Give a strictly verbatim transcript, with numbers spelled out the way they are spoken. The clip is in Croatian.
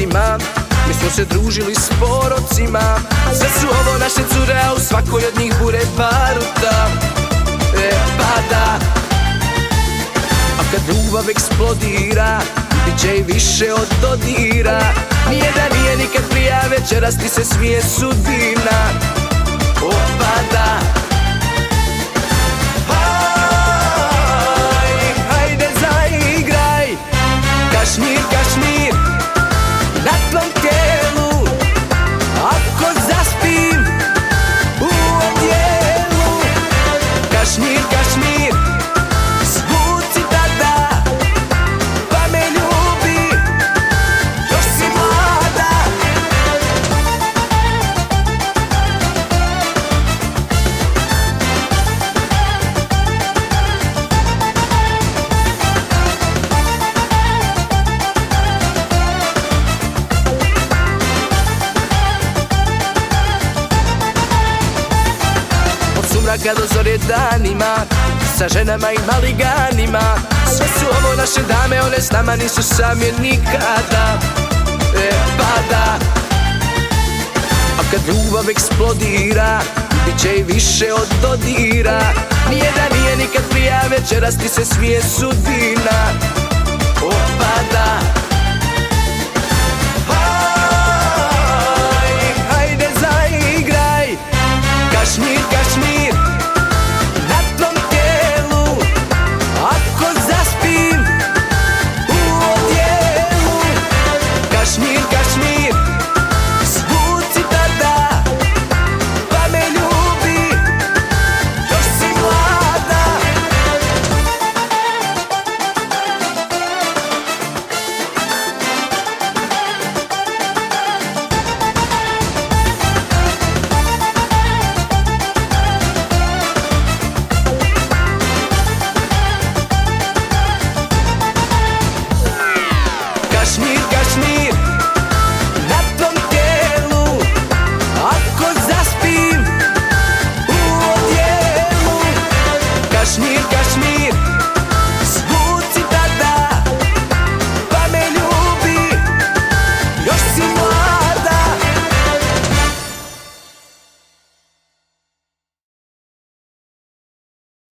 očima, mi smo se družili s porocima. Sve su ovo naše cure, a u svakoj od njih bure baruta. E pa da, a kad ljubav eksplodira, bit će i više od dodira. Nije da nije nikad prija, večeras ti se smije sudbina. O pa da, haj, hajde zaigraj Kašmir, Kašmir na tvom tijelu. Ako zaspim u odjelu, Kašmir, Kašmir zvuci tada, pa me ljubi, još si mlada. Kad do zore danima, sa ženama i maliganima. Sve su ovo naše dame, one s nama nisu same nikada. E pa da, a kad ljubav eksplodira, bit će i više od dodira. Nije da nije nikad prija, večeras ti se smije sudbina. O pa da,